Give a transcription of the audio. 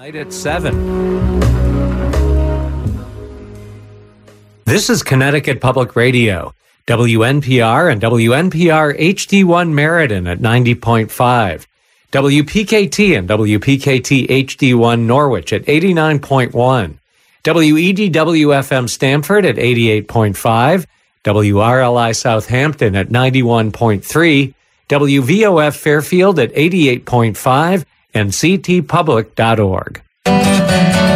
Night at 7. This is Connecticut Public Radio, WNPR and WNPR HD1 Meriden at 90.5, WPKT and WPKT HD1 Norwich at 89.1, WEDW-FM Stamford at 88.5, WRLI Southampton at 91.3, WVOF Fairfield at 88.5, and ctpublic.org.